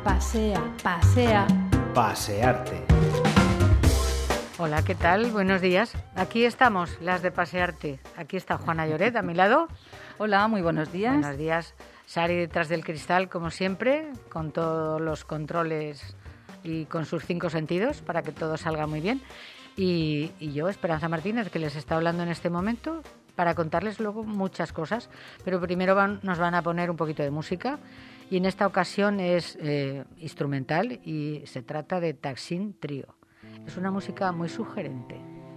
pasea, pasea. Pasearte. Hola, ¿qué tal? Buenos días. Aquí estamos, las de Pasearte. Aquí está Juana Lloret, a mi lado. Hola, muy buenos días. Buenos días. Sari detrás del cristal, como siempre, con todos los controles y con sus 5 sentidos para que todo salga muy bien. Y yo, Esperanza Martínez, que les está hablando en este momento para contarles luego muchas cosas. Pero primero nos van a poner un poquito de música. Y en esta ocasión es instrumental y se trata de Taksim Trio. Es una música muy sugerente.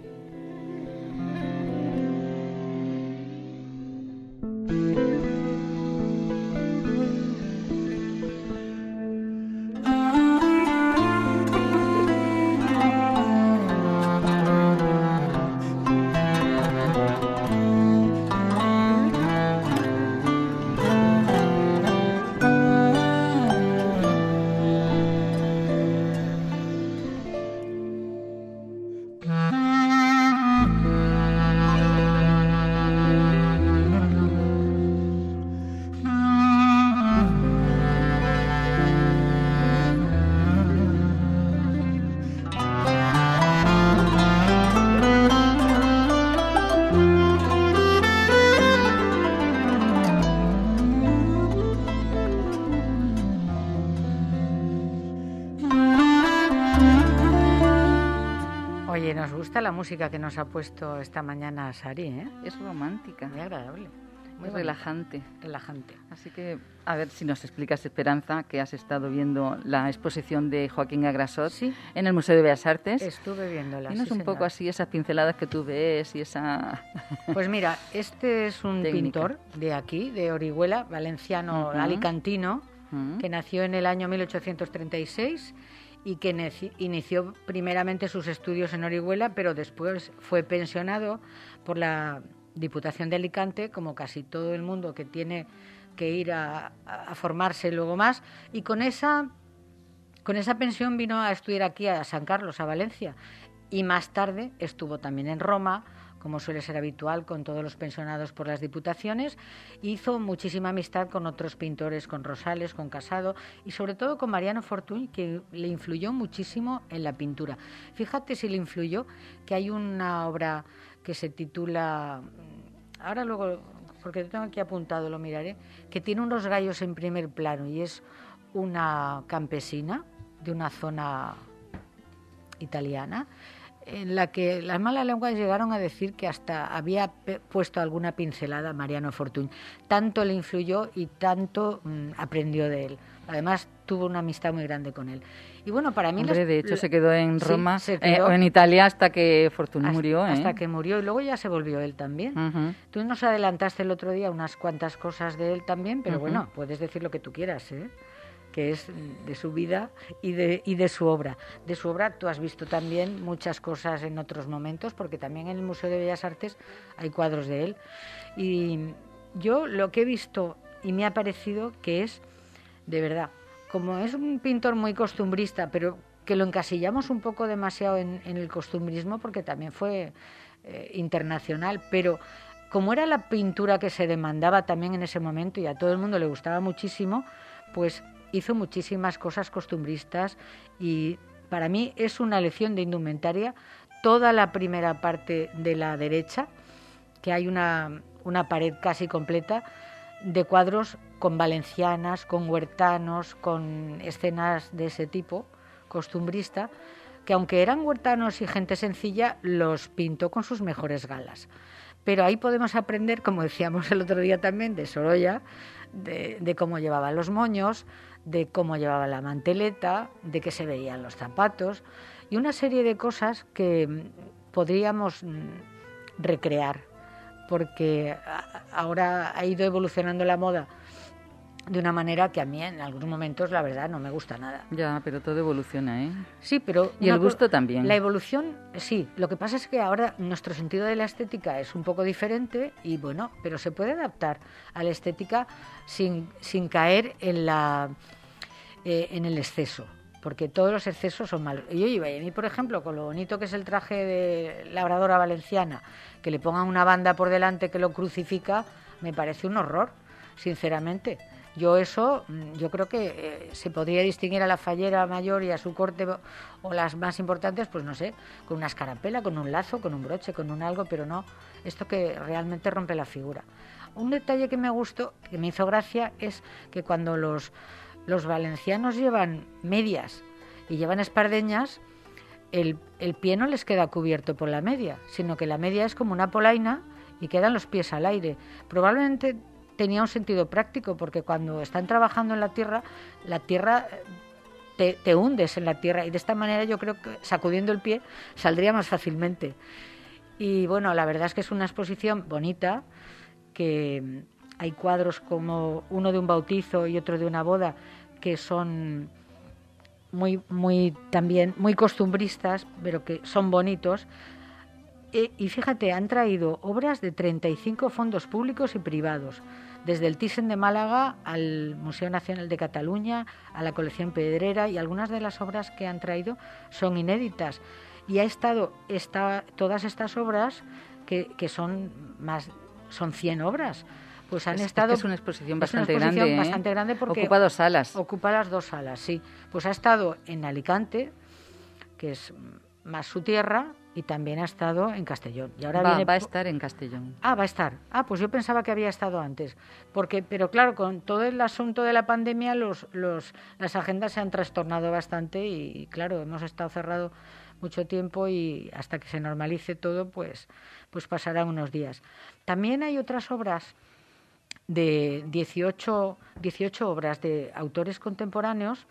Oye, nos gusta la música que nos ha puesto esta mañana Sari, ¿eh? Es romántica. Muy agradable. Muy relajante. Relajante. Así que, a ver si nos explicas, Esperanza, que has estado viendo la exposición de Joaquín Agrasot en el Museo de Bellas Artes. Estuve viéndola. Dinos un poco así esas pinceladas que tú ves y esa... Pues mira, este es un pintor de aquí, de Orihuela, valenciano, alicantino, que nació en el año 1836 y que inició primeramente sus estudios en Orihuela, pero después fue pensionado por la Diputación de Alicante, como casi todo el mundo que tiene que ir a formarse luego más, y con esa pensión vino a estudiar aquí a San Carlos, a Valencia, y más tarde estuvo también en Roma, como suele ser habitual con todos los pensionados por las diputaciones. Hizo muchísima amistad con otros pintores, con Rosales, con Casado y sobre todo con Mariano Fortuny, que le influyó muchísimo en la pintura. Fíjate si le influyó, que hay una obra que se titula, ahora luego, porque lo tengo aquí apuntado, lo miraré, que tiene unos gallos en primer plano y es una campesina de una zona italiana, en la que las malas lenguas llegaron a decir que hasta había puesto alguna pincelada a Mariano Fortuny. Tanto le influyó y tanto aprendió de él. Además, tuvo una amistad muy grande con él. Y bueno, para mí... de hecho, se quedó en Roma o en Italia hasta que Fortuny murió. Hasta que murió, y luego ya se volvió él también. Tú nos adelantaste el otro día unas cuantas cosas de él también, pero bueno, puedes decir lo que tú quieras, ¿eh? Que es de su vida y de su obra. De su obra tú has visto también muchas cosas en otros momentos, porque también en el Museo de Bellas Artes hay cuadros de él. Y yo lo que he visto y me ha parecido que es, de verdad, como es un pintor muy costumbrista, pero que lo encasillamos un poco demasiado en el costumbrismo, porque también fue internacional, pero como era la pintura que se demandaba también en ese momento y a todo el mundo le gustaba muchísimo, pues hizo muchísimas cosas costumbristas y para mí es una lección de indumentaria. Toda la primera parte de la derecha, que hay una pared casi completa de cuadros con valencianas, con huertanos, con escenas de ese tipo costumbrista, que aunque eran huertanos y gente sencilla, los pintó con sus mejores galas. Pero ahí podemos aprender, como decíamos el otro día también, de Sorolla, de cómo llevaba los moños, de cómo llevaba la manteleta, de qué se veían los zapatos y una serie de cosas que podríamos recrear, porque ahora ha ido evolucionando la moda de una manera que a mí en algunos momentos, la verdad, no me gusta nada. Ya, pero todo evoluciona, ¿eh? Sí, pero... Y el gusto también. La evolución, sí. Lo que pasa es que ahora nuestro sentido de la estética es un poco diferente y, bueno, pero se puede adaptar a la estética sin caer en el exceso, porque todos los excesos son malos. Y oye, a mí, por ejemplo, con lo bonito que es el traje de labradora valenciana, que le pongan una banda por delante que lo crucifica, me parece un horror, sinceramente. Yo creo que se podría distinguir a la fallera mayor y a su corte, o las más importantes, pues no sé, con una escarapela, con un lazo, con un broche, con un algo, pero no esto que realmente rompe la figura. Un detalle que me gustó, que me hizo gracia, es que cuando los valencianos llevan medias y llevan espardeñas, el pie no les queda cubierto por la media, sino que la media es como una polaina y quedan los pies al aire. Probablemente tenía un sentido práctico, porque cuando están trabajando en la tierra te hundes en la tierra, y de esta manera yo creo que sacudiendo el pie saldría más fácilmente. Y bueno, la verdad es que es una exposición bonita, que hay cuadros como uno de un bautizo y otro de una boda, que son también muy costumbristas, pero que son bonitos. Y fíjate, han traído obras de 35 fondos públicos y privados, desde el Thyssen de Málaga al Museo Nacional de Cataluña, a la colección Pedrera, y algunas de las obras que han traído son inéditas. Y todas estas obras, que son 100 obras, pues han estado... Es una exposición bastante grande, bastante grande, porque ocupa 2 salas. Ocupa las 2 salas, sí. Pues ha estado en Alicante, que es más su tierra, y también ha estado en Castellón. Y ahora va a estar en Castellón. Va a estar. Pues yo pensaba que había estado antes. Pero claro, con todo el asunto de la pandemia, las agendas se han trastornado bastante, y claro, hemos estado cerrados mucho tiempo, y hasta que se normalice todo, pues pasarán unos días. También hay otras obras de 18 obras de autores contemporáneos,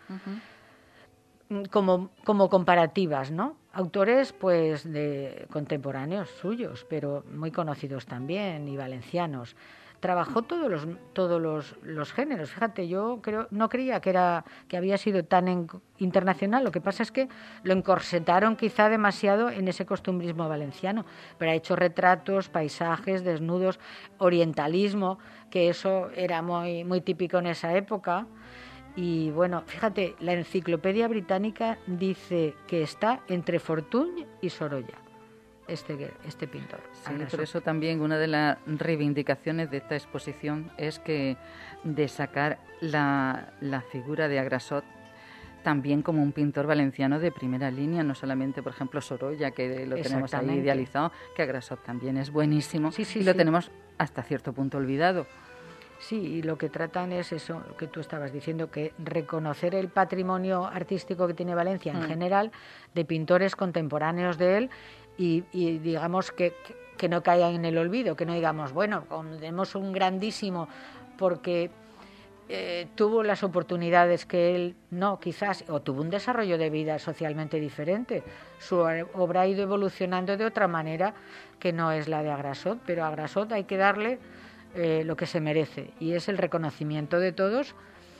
como comparativas, ¿no? Autores pues de contemporáneos suyos, pero muy conocidos también, y valencianos. Trabajó todos los géneros. Fíjate, yo no creía que había sido tan internacional. Lo que pasa es que lo encorsetaron quizá demasiado en ese costumbrismo valenciano, pero ha hecho retratos, paisajes, desnudos, orientalismo, que eso era muy, muy típico en esa época. Y bueno, fíjate, la Enciclopedia Británica dice que está entre Fortuny y Sorolla, este pintor. Sí, por eso también una de las reivindicaciones de esta exposición es que de sacar la figura de Agrasot también como un pintor valenciano de primera línea, no solamente, por ejemplo, Sorolla, que lo tenemos ahí idealizado, que Agrasot también es buenísimo, y lo tenemos hasta cierto punto olvidado. Sí, y lo que tratan es eso, lo que tú estabas diciendo, que reconocer el patrimonio artístico que tiene Valencia en general, de pintores contemporáneos de él, y digamos que no caigan en el olvido, que no digamos, bueno, tenemos un grandísimo porque tuvo las oportunidades que él no, quizás, o tuvo un desarrollo de vida socialmente diferente. Su obra ha ido evolucionando de otra manera, que no es la de Agrasot, pero a Agrasot hay que darle lo que se merece, y es el reconocimiento de todos,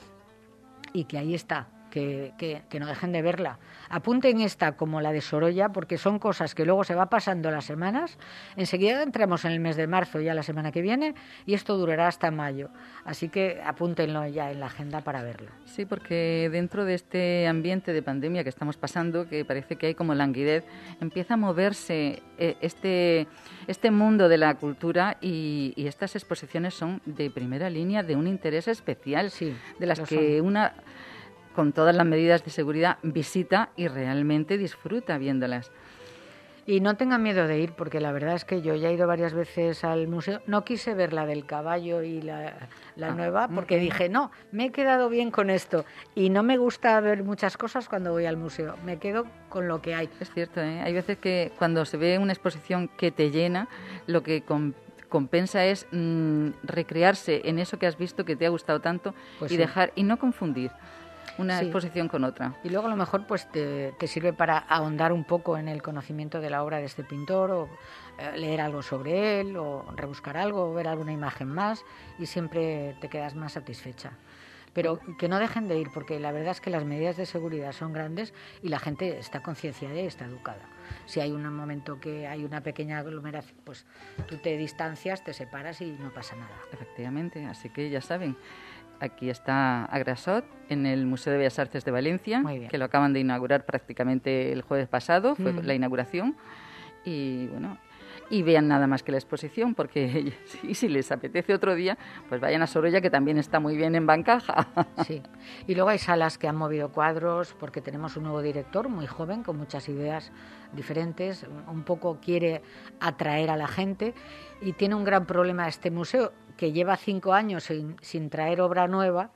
y que ahí está, que no dejen de verla. Apunten esta como la de Sorolla, porque son cosas que luego se va pasando las semanas. Enseguida entramos en el mes de marzo, ya la semana que viene, y esto durará hasta mayo. Así que apúntenlo ya en la agenda para verlo. Sí, porque dentro de este ambiente de pandemia que estamos pasando, que parece que hay como languidez, empieza a moverse este mundo de la cultura, y estas exposiciones son de primera línea, de un interés especial, sí, de las que una, con todas las medidas de seguridad, visita y realmente disfruta viéndolas. Y no tengan miedo de ir, porque la verdad es que yo ya he ido varias veces al museo. No quise ver la del caballo y la nueva, porque dije, no, me he quedado bien con esto. Y no me gusta ver muchas cosas cuando voy al museo. Me quedo con lo que hay. Es cierto, ¿eh? Hay veces que cuando se ve una exposición que te llena, lo que compensa es recrearse en eso que has visto, que te ha gustado tanto, pues y dejar, y no confundir una exposición con otra. Y luego a lo mejor pues te sirve para ahondar un poco en el conocimiento de la obra de este pintor, o leer algo sobre él, o rebuscar algo, o ver alguna imagen más, y siempre te quedas más satisfecha. Pero que no dejen de ir, porque la verdad es que las medidas de seguridad son grandes y la gente está concienciada y está educada. Si hay un momento que hay una pequeña aglomeración, pues tú te distancias, te separas y no pasa nada. Efectivamente, así que ya saben, aquí está Agrasot en el Museo de Bellas Artes de Valencia, que lo acaban de inaugurar prácticamente el jueves pasado, fue la inauguración. Y bueno, y vean nada más que la exposición, porque si les apetece otro día, pues vayan a Sorolla, que también está muy bien en Bancaja. Sí, y luego hay salas que han movido cuadros, porque tenemos un nuevo director muy joven, con muchas ideas diferentes, un poco quiere atraer a la gente, y tiene un gran problema este museo, que lleva 5 años sin traer obra nueva,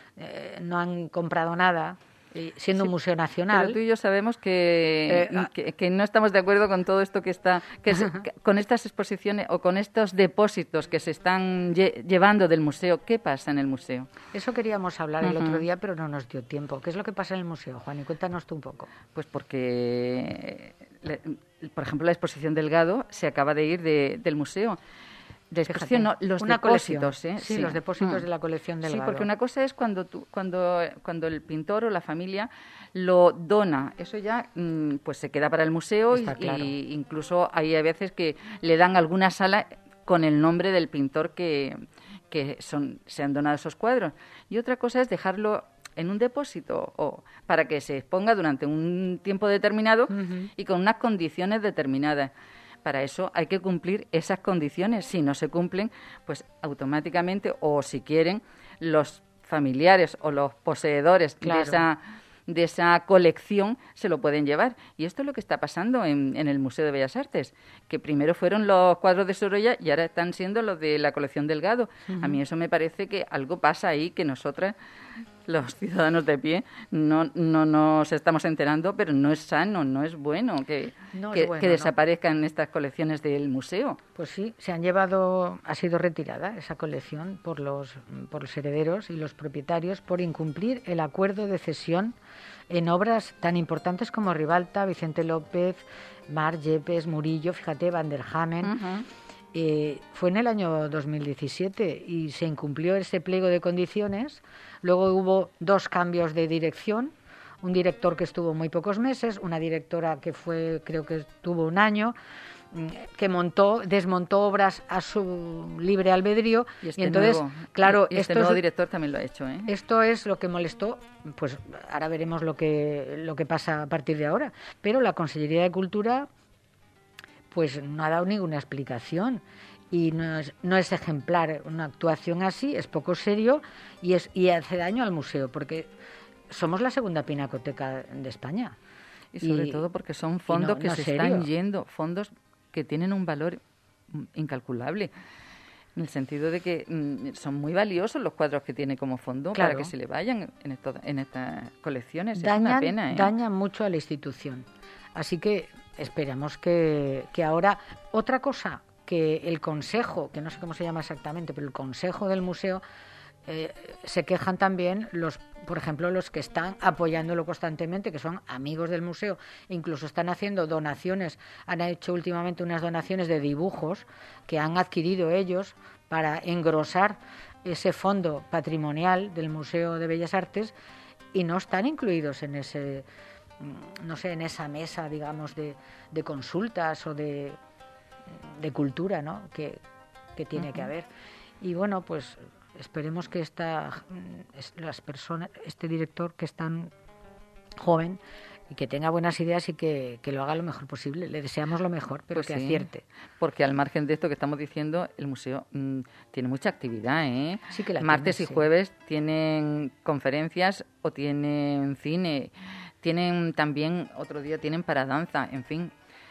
no han comprado nada, siendo un museo nacional. Pero tú y yo sabemos que no estamos de acuerdo con todo esto con estas exposiciones o con estos depósitos que se están llevando del museo. ¿Qué pasa en el museo? Eso queríamos hablar el otro día, pero no nos dio tiempo. ¿Qué es lo que pasa en el museo, Juan? Y cuéntanos tú un poco. Pues porque, por ejemplo, la exposición Delgado se acaba de ir del museo. De exposición, no, los depósitos, sí, los depósitos de la colección Delgado. Sí, porque una cosa es cuando el pintor o la familia lo dona, eso ya pues se queda para el museo. Claro. Y incluso hay a veces que le dan alguna sala con el nombre del pintor que se han donado esos cuadros. Y otra cosa es dejarlo en un depósito o para que se exponga durante un tiempo determinado y con unas condiciones determinadas. Para eso hay que cumplir esas condiciones. Si no se cumplen, pues automáticamente, o si quieren, los familiares o los poseedores claro. de esa colección se lo pueden llevar. Y esto es lo que está pasando en el Museo de Bellas Artes, que primero fueron los cuadros de Sorolla y ahora están siendo los de la colección Delgado. A mí eso me parece que algo pasa ahí, que nosotras, los ciudadanos de pie, no nos estamos enterando, pero no es sano, no es bueno que desaparezcan estas colecciones del museo. Pues sí, ha sido retirada esa colección por los herederos y los propietarios por incumplir el acuerdo de cesión en obras tan importantes como Ribalta, Vicente López, Mar, Yepes, Murillo, fíjate, Van der Hamen. Fue en el año 2017 y se incumplió ese pliego de condiciones. Luego hubo 2 cambios de dirección, un director que estuvo muy pocos meses, una directora que creo que estuvo 1 año, que desmontó obras a su libre albedrío. Y entonces, claro, este nuevo director también lo ha hecho, Esto es lo que molestó, pues ahora veremos lo que pasa a partir de ahora. Pero la Consellería de Cultura pues no ha dado ninguna explicación y no es ejemplar. Una actuación así es poco serio y hace daño al museo, porque somos la segunda pinacoteca de España. Y sobre todo porque son fondos que se están yendo, fondos que tienen un valor incalculable, en el sentido de que son muy valiosos los cuadros que tiene como fondo, claro, para que se le vayan en estas colecciones. Es una pena. Dañan mucho a la institución. Así que esperamos que ahora... Otra cosa, que el consejo, que no sé cómo se llama exactamente, pero el consejo del museo, se quejan también, por ejemplo, los que están apoyándolo constantemente, que son amigos del museo, incluso están haciendo donaciones, han hecho últimamente unas donaciones de dibujos que han adquirido ellos para engrosar ese fondo patrimonial del Museo de Bellas Artes, y no están incluidos en ese... no sé, en esa mesa, digamos, de consultas o de cultura, ¿no?, que tiene que haber. Y bueno, pues esperemos que las personas, este director que es tan joven y que tenga buenas ideas y que lo haga lo mejor posible. Le deseamos lo mejor, pero pues que acierte. Porque al margen de esto que estamos diciendo, el museo tiene mucha actividad, Sí que la Martes y jueves tienen conferencias o tienen cine. Tienen también, otro día tienen para danza, en fin,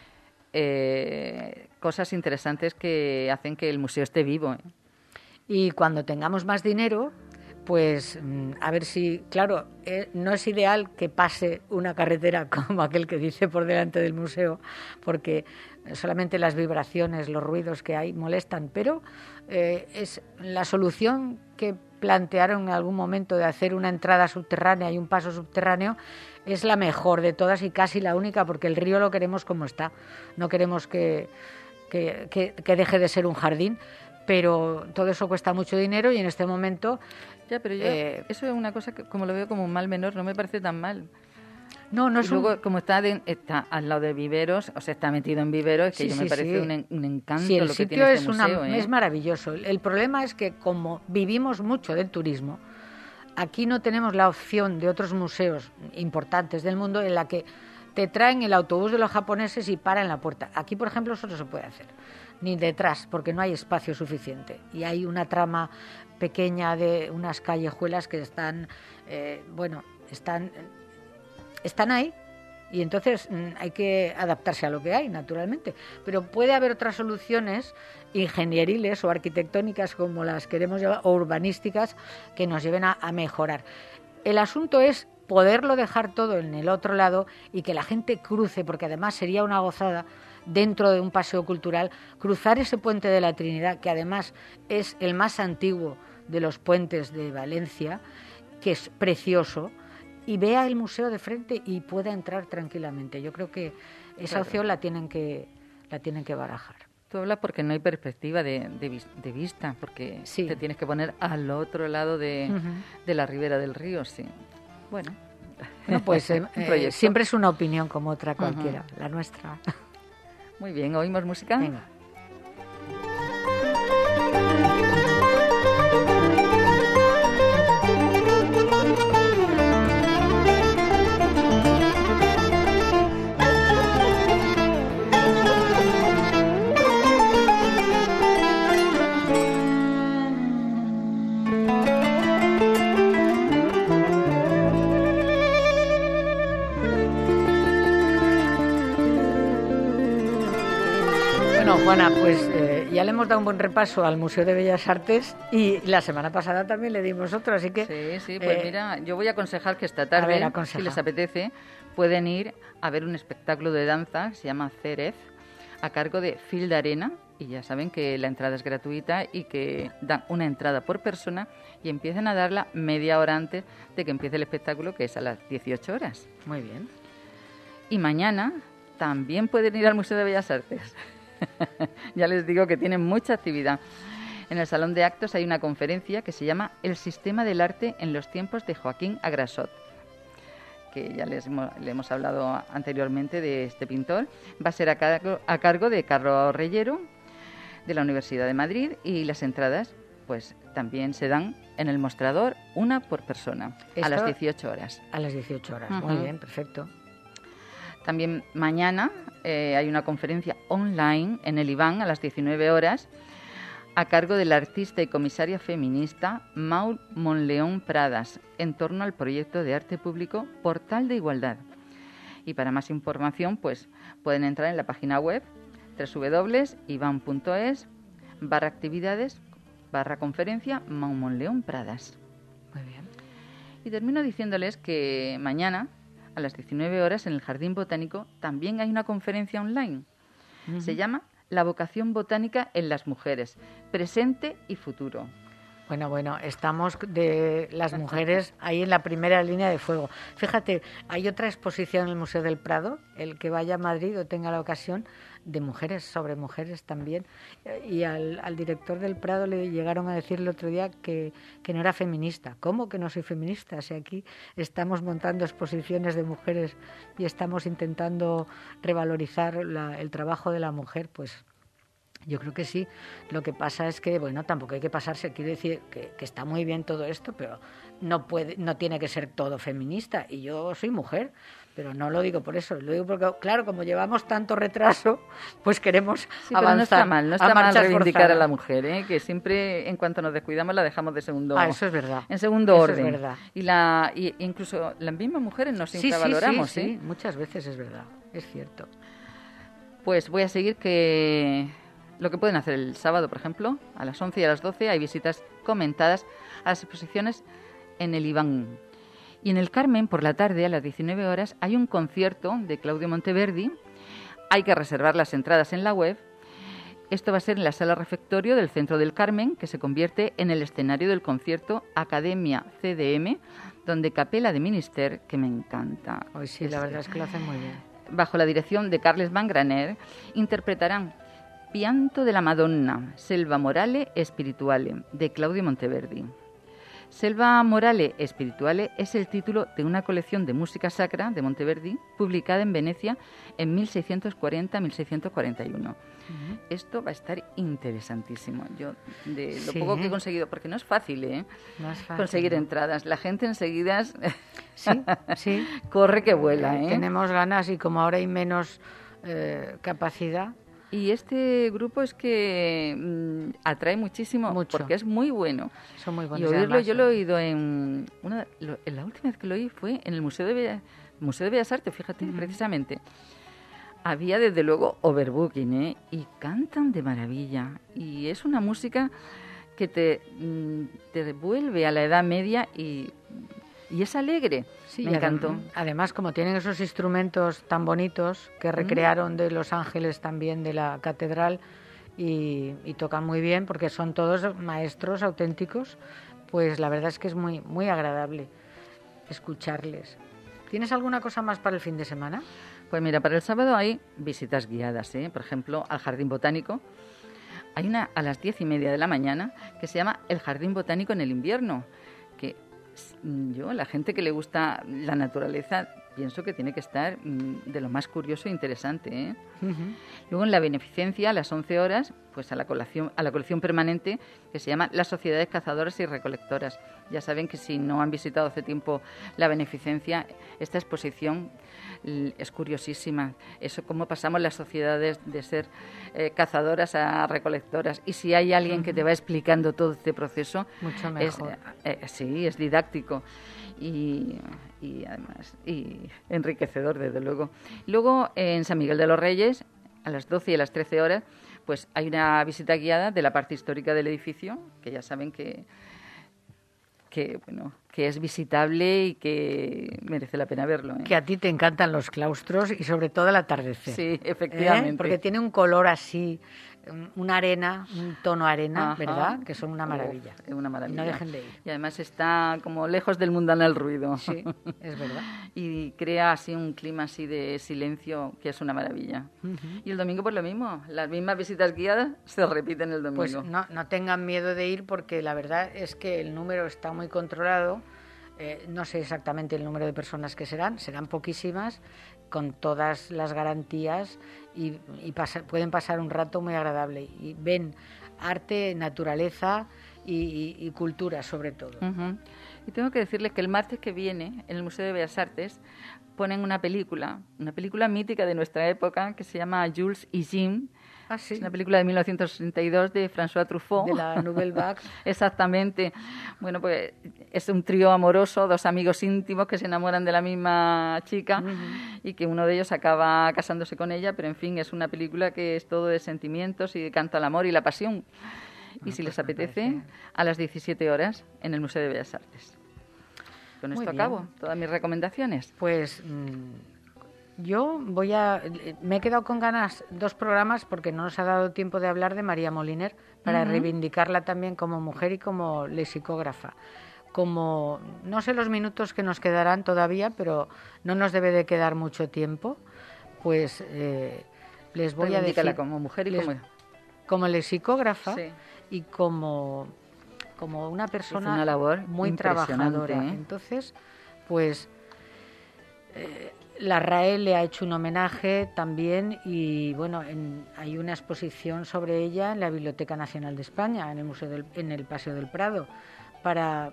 cosas interesantes que hacen que el museo esté vivo. Y cuando tengamos más dinero, pues a ver si, claro, no es ideal que pase una carretera como aquel que dice por delante del museo, porque solamente las vibraciones, los ruidos que hay molestan, pero es la solución que plantearon en algún momento de hacer una entrada subterránea y un paso subterráneo es la mejor de todas y casi la única, porque el río lo queremos como está, no queremos que deje de ser un jardín, pero todo eso cuesta mucho dinero y en este momento... Ya, pero yo, eso es una cosa que, como lo veo como un mal menor, no me parece tan mal. No es luego, como está al lado de viveros, o sea, está metido en viveros, es que me parece un encanto lo que tiene este museo. Es maravilloso. El problema es que como vivimos mucho del turismo, aquí no tenemos la opción de otros museos importantes del mundo en la que te traen el autobús de los japoneses y para en la puerta. Aquí, por ejemplo, eso no se puede hacer, ni detrás, porque no hay espacio suficiente. Y hay una trama pequeña de unas callejuelas que están ahí, y entonces hay que adaptarse a lo que hay, naturalmente. Pero puede haber otras soluciones ingenieriles o arquitectónicas, como las queremos llamar, o urbanísticas, que nos lleven a mejorar. El asunto es poderlo dejar todo en el otro lado y que la gente cruce, porque además sería una gozada, dentro de un paseo cultural, cruzar ese puente de la Trinidad, que además es el más antiguo de los puentes de Valencia, que es precioso, y vea el museo de frente y pueda entrar tranquilamente. Yo creo que esa opción la tienen que barajar. Tú hablas porque no hay perspectiva de vista, porque te tienes que poner al otro lado de la ribera del río, sí. Bueno, pues siempre es una opinión como otra cualquiera, la nuestra. Muy bien, ¿oímos música? Venga. Juana, pues ya le hemos dado un buen repaso al Museo de Bellas Artes y la semana pasada también le dimos otro, así que... Sí, pues mira, yo voy a aconsejar que esta tarde, si les apetece, pueden ir a ver un espectáculo de danza que se llama Cerez, a cargo de Fil de Arena, y ya saben que la entrada es gratuita y que dan una entrada por persona y empiezan a darla media hora antes de que empiece el espectáculo, que es a las 18 horas. Muy bien. Y mañana también pueden ir al Museo de Bellas Artes. Ya les digo que tienen mucha actividad. En el Salón de Actos hay una conferencia que se llama El sistema del arte en los tiempos de Joaquín Agrasot, que ya le hemos hablado anteriormente de este pintor. Va a ser a cargo de Carlos Reyero, de la Universidad de Madrid, y las entradas pues también se dan en el mostrador, una por persona, a las 18 horas. A las 18 horas, muy bien, perfecto. También mañana hay una conferencia online en el Iván a las 19 horas a cargo de la artista y comisaria feminista Maud Monleón Pradas en torno al proyecto de arte público Portal de Igualdad. Y para más información pues pueden entrar en la página web www.ivan.es/actividades/conferencia Maud Monleón Pradas. Muy bien. Y termino diciéndoles que mañana a las 19 horas en el Jardín Botánico también hay una conferencia online. Se llama La vocación botánica en las mujeres, presente y futuro. Bueno, estamos de las mujeres ahí en la primera línea de fuego. Fíjate, hay otra exposición en el Museo del Prado, el que vaya a Madrid o tenga la ocasión, de mujeres, sobre mujeres también. Y al director del Prado le llegaron a decir el otro día que no era feminista. ¿Cómo que no soy feminista? Si aquí estamos montando exposiciones de mujeres y estamos intentando revalorizar el trabajo de la mujer, pues... Yo creo que sí. Lo que pasa es que, bueno, tampoco hay que pasarse. Quiero decir que está muy bien todo esto, pero no tiene que ser todo feminista. Y yo soy mujer, pero no lo digo por eso. Lo digo porque, claro, como llevamos tanto retraso, pues queremos avanzar. No está mal reivindicar a la mujer, ¿eh? Que siempre, en cuanto nos descuidamos, la dejamos de segundo. Eso es verdad. En segundo orden. Es verdad. Y incluso las mismas mujeres nos infravaloramos, sí, muchas veces es verdad. Es cierto. Pues voy a seguir lo que pueden hacer el sábado, por ejemplo, a las 11 y a las 12 hay visitas comentadas a las exposiciones en el Iván. Y en el Carmen, por la tarde, a las 19 horas, hay un concierto de Claudio Monteverdi. Hay que reservar las entradas en la web. Esto va a ser en la sala refectorio del Centro del Carmen, que se convierte en el escenario del concierto Academia CDM, donde Capella de Minister, que me encanta. Hoy sí, la verdad es que lo hacen muy bien. Bajo la dirección de Carles Mangraner, interpretarán Pianto de la Madonna, Selva Morale Spirituale, de Claudio Monteverdi. Selva Morale Spirituale es el título de una colección de música sacra de Monteverdi, publicada en Venecia en 1640-1641. Esto va a estar interesantísimo. Yo, de lo poco que he conseguido, porque no es fácil, no es fácil, conseguir entradas. La gente enseguida sí. corre que vuela. Tenemos ganas y como ahora hay menos capacidad. Y este grupo es que atrae muchísimo, porque es muy bueno. Son muy buenos. Y oírlo, yo lo he oído en la última vez que lo oí fue en el Museo de Bellas Artes, fíjate, precisamente. Había desde luego overbooking, y cantan de maravilla. Y es una música que te devuelve a la Edad Media y es alegre. Sí, me encantó. Además, como tienen esos instrumentos tan bonitos que recrearon de Los Ángeles también de la catedral y tocan muy bien porque son todos maestros auténticos, pues la verdad es que es muy, muy agradable escucharles. ¿Tienes alguna cosa más para el fin de semana? Pues mira, para el sábado hay visitas guiadas, por ejemplo, al Jardín Botánico. Hay una a las 10:30 de la mañana que se llama El Jardín Botánico en el invierno, que la gente que le gusta la naturaleza, pienso que tiene que estar de lo más curioso e interesante. Luego en la beneficencia, a las 11 horas, pues a la colección permanente que se llama Las Sociedades Cazadoras y Recolectoras. Ya saben que si no han visitado hace tiempo la beneficencia, esta exposición es curiosísima. Eso, cómo pasamos las sociedades de ser cazadoras a recolectoras. Y si hay alguien que te va explicando todo este proceso, mucho mejor. Sí, es didáctico y además enriquecedor, desde luego. Luego, en San Miguel de los Reyes, a las 12 y a las 13 horas, pues hay una visita guiada de la parte histórica del edificio, que ya saben que es visitable y que merece la pena verlo. Que a ti te encantan los claustros y sobre todo el atardecer. Sí, efectivamente. Porque tiene un color así, una arena, un tono arena, ¿verdad? Que son una maravilla. Es una maravilla. No dejen de ir. Y además está como lejos del mundanal ruido. Sí, es verdad. Y crea así un clima así de silencio que es una maravilla. Y el domingo pues lo mismo, las mismas visitas guiadas se repiten el domingo. Pues no tengan miedo de ir porque la verdad es que el número está muy controlado. No sé exactamente el número de personas que serán poquísimas, con todas las garantías y pueden pasar un rato muy agradable y ven arte, naturaleza y cultura sobre todo. Y tengo que decirles que el martes que viene en el Museo de Bellas Artes ponen una película mítica de nuestra época que se llama Jules y Jim. Ah, sí. Es una película de 1962 de François Truffaut. De la Nouvelle Vague. Exactamente. Bueno, pues es un trío amoroso, dos amigos íntimos que se enamoran de la misma chica y que uno de ellos acaba casándose con ella, pero en fin, es una película que es todo de sentimientos y canta el amor y la pasión. Y si les apetece, a las 17 horas en el Museo de Bellas Artes. Con esto acabo todas mis recomendaciones. Pues yo me he quedado con ganas 2 programas porque no nos ha dado tiempo de hablar de María Moliner para reivindicarla también como mujer y como lexicógrafa. Como no sé los minutos que nos quedarán todavía, pero no nos debe de quedar mucho tiempo, pues les voy a decir como mujer y como lexicógrafa, sí, y como una persona una labor muy trabajadora. Entonces, pues la RAE le ha hecho un homenaje también y bueno, hay una exposición sobre ella en la Biblioteca Nacional de España, en el en el Paseo del Prado, para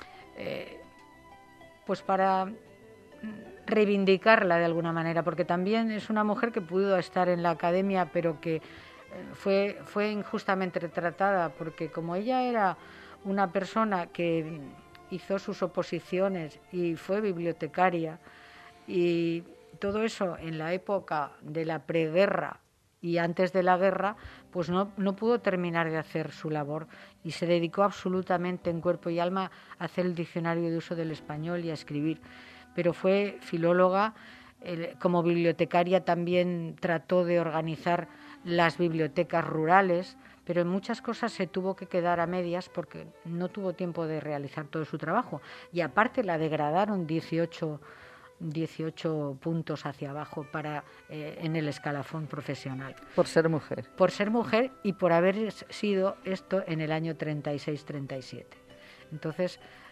reivindicarla de alguna manera, porque también es una mujer que pudo estar en la academia, pero que fue injustamente retratada, porque como ella era una persona que hizo sus oposiciones y fue bibliotecaria y todo eso en la época de la preguerra y antes de la guerra, pues no pudo terminar de hacer su labor y se dedicó absolutamente en cuerpo y alma a hacer el diccionario de uso del español y a escribir. Pero fue filóloga, como bibliotecaria también trató de organizar las bibliotecas rurales, pero en muchas cosas se tuvo que quedar a medias porque no tuvo tiempo de realizar todo su trabajo. Y aparte la degradaron 18 puntos hacia abajo en el escalafón profesional. Por ser mujer. Por ser mujer y por haber sido esto en el año 36-37. Entonces,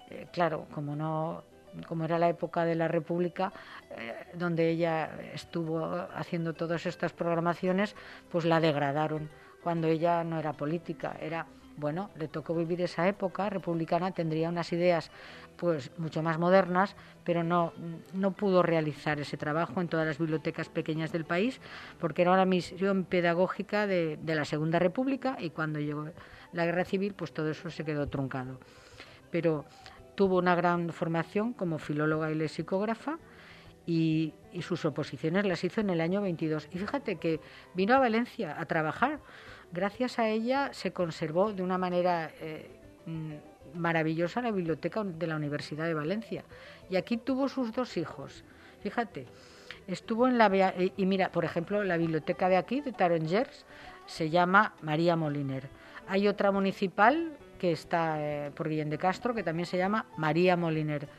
claro, como era la época de la República, donde ella estuvo haciendo todas estas programaciones, pues la degradaron, cuando ella no era política, bueno, le tocó vivir esa época republicana, tendría unas ideas pues mucho más modernas, pero no pudo realizar ese trabajo en todas las bibliotecas pequeñas del país, porque era una misión pedagógica de la Segunda República, y cuando llegó la Guerra Civil, pues todo eso se quedó truncado. Pero tuvo una gran formación como filóloga y lexicógrafa, y sus oposiciones las hizo en el año 22. Y fíjate que vino a Valencia a trabajar. Gracias a ella se conservó de una manera maravillosa la biblioteca de la Universidad de Valencia. Y aquí tuvo sus 2 hijos. Fíjate, estuvo en y mira, por ejemplo, la biblioteca de aquí, de Tarongers, se llama María Moliner. Hay otra municipal que está por Guillén de Castro, que también se llama María Moliner.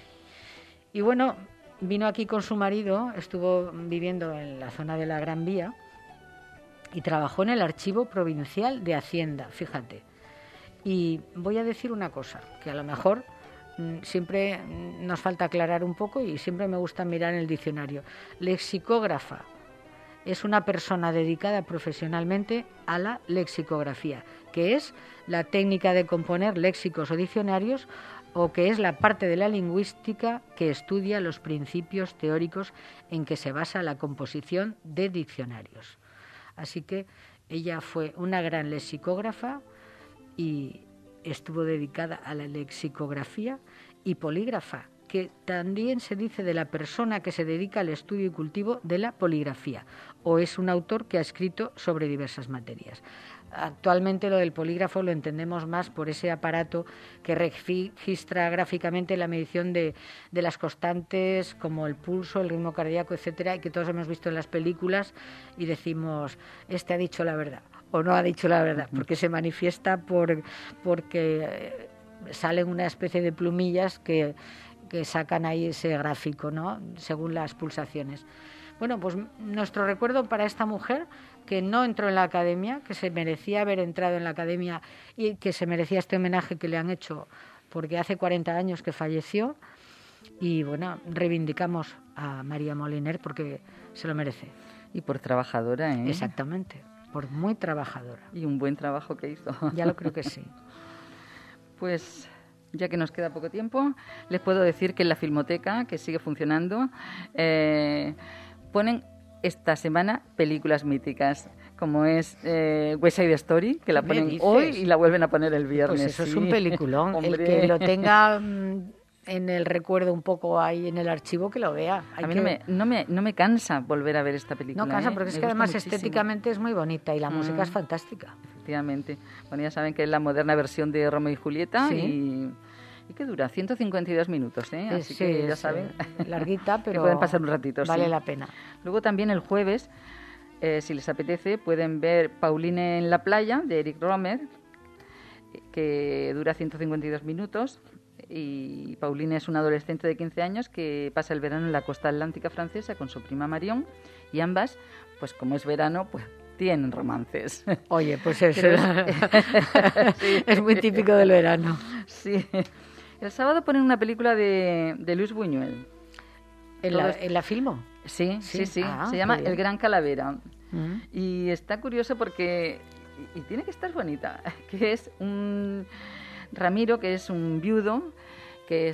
Y bueno, vino aquí con su marido, estuvo viviendo en la zona de la Gran Vía, y trabajó en el Archivo Provincial de Hacienda, fíjate. Y voy a decir una cosa, que a lo mejor siempre nos falta aclarar un poco, y siempre me gusta mirar en el diccionario. Lexicógrafa es una persona dedicada profesionalmente a la lexicografía, que es la técnica de componer léxicos o diccionarios, o que es la parte de la lingüística que estudia los principios teóricos en que se basa la composición de diccionarios. Así que ella fue una gran lexicógrafa y estuvo dedicada a la lexicografía, y polígrafa, que también se dice de la persona que se dedica al estudio y cultivo de la poligrafía, o es un autor que ha escrito sobre diversas materias. Actualmente lo del polígrafo lo entendemos más por ese aparato que registra gráficamente la medición de las constantes como el pulso, el ritmo cardíaco, etcétera, y que todos hemos visto en las películas y decimos, este ha dicho la verdad o no ha dicho la verdad, porque se manifiesta porque salen una especie de plumillas que sacan ahí ese gráfico, ¿no?, según las pulsaciones. Bueno, pues nuestro recuerdo para esta mujer, que no entró en la academia, que se merecía haber entrado en la academia y que se merecía este homenaje que le han hecho, porque hace 40 años que falleció. Y bueno, reivindicamos a María Moliner porque se lo merece. Y por trabajadora, ¿eh? Exactamente, por muy trabajadora. Y un buen trabajo que hizo. Ya lo creo que sí. Pues ya que nos queda poco tiempo, les puedo decir que en la Filmoteca, que sigue funcionando, ponen esta semana películas míticas, como es West Side Story, que la ponen hoy y la vuelven a poner el viernes. Pues eso sí. Es un peliculón. El que lo tenga en el recuerdo un poco ahí en el archivo, que lo vea. A mí no me cansa volver a ver esta película. No cansa, porque es que además estéticamente es muy bonita y la música es fantástica. Efectivamente. Bueno, ya saben que es la moderna versión de Romeo y Julieta. Sí. ¿Y qué dura? 152 minutos, ¿eh? Así que ya saben. Larguita, pero pueden pasar un ratito. Vale la pena. Luego también el jueves, si les apetece, pueden ver Pauline en la playa, de Eric Romer, que dura 152 minutos. Y Pauline es una adolescente de 15 años que pasa el verano en la costa atlántica francesa con su prima Marion, y ambas, pues como es verano, pues tienen romances. Oye, pues eso sí. Es muy típico del verano. Sí. El sábado ponen una película de Luis Buñuel. ¿En la Filmo? Sí. Se llama El Gran Calavera. Y está curioso porque... Y tiene que estar bonita. Que es un... Ramiro, que es un viudo, que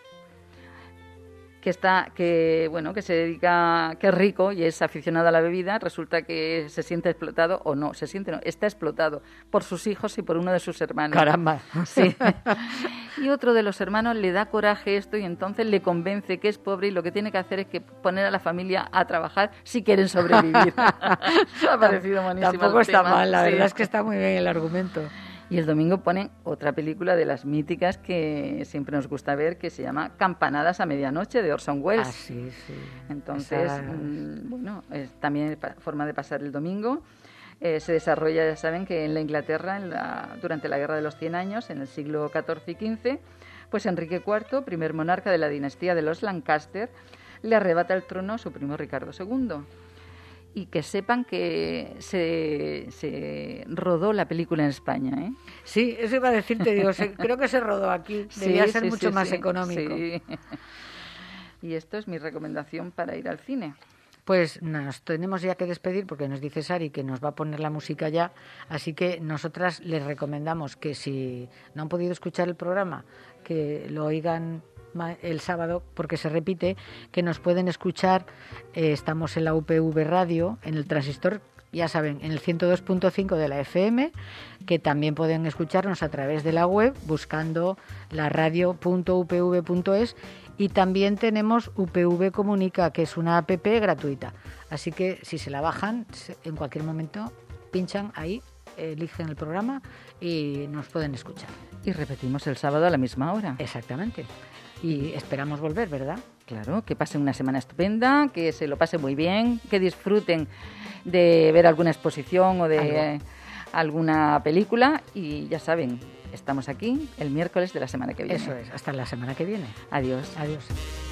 se dedica, que es rico y es aficionado a la bebida. Resulta que se siente explotado, está explotado por sus hijos y por uno de sus hermanos. Caramba. Sí. Y otro de los hermanos le da coraje esto y entonces le convence que es pobre y lo que tiene que hacer es que poner a la familia a trabajar si quieren sobrevivir. Me ha parecido buenísimo. Tampoco está mal, la verdad es que está muy bien el argumento. Y el domingo ponen otra película de las míticas que siempre nos gusta ver, que se llama Campanadas a medianoche, de Orson Welles. Ah, sí. Entonces, bueno, es también forma de pasar el domingo. Se desarrolla, ya saben, que en la Inglaterra, durante la Guerra de los 100 Años, en el siglo XIV y XV, pues Enrique IV, primer monarca de la dinastía de los Lancaster, le arrebata el trono a su primo Ricardo II. y que sepan que se rodó la película en España, ¿eh? Sí, eso iba a decirte, digo, creo que se rodó aquí, debía ser mucho más económico. Sí. Y esto es mi recomendación para ir al cine. Pues nos tenemos ya que despedir porque nos dice Sari que nos va a poner la música ya, así que nosotras les recomendamos que si no han podido escuchar el programa, que lo oigan el sábado porque se repite, que nos pueden escuchar, estamos en la UPV Radio, en el transistor, ya saben, en el 102.5 de la FM, que también pueden escucharnos a través de la web buscando la radio.upv.es. Y también tenemos UPV Comunica, que es una app gratuita. Así que si se la bajan, en cualquier momento pinchan ahí, eligen el programa y nos pueden escuchar. Y repetimos el sábado a la misma hora. Exactamente. Y esperamos volver, ¿verdad? Claro, que pasen una semana estupenda, que se lo pasen muy bien, que disfruten de ver alguna exposición o de alguna película. Y ya saben, estamos aquí el miércoles de la semana que viene. Eso es, hasta la semana que viene. Adiós. Adiós.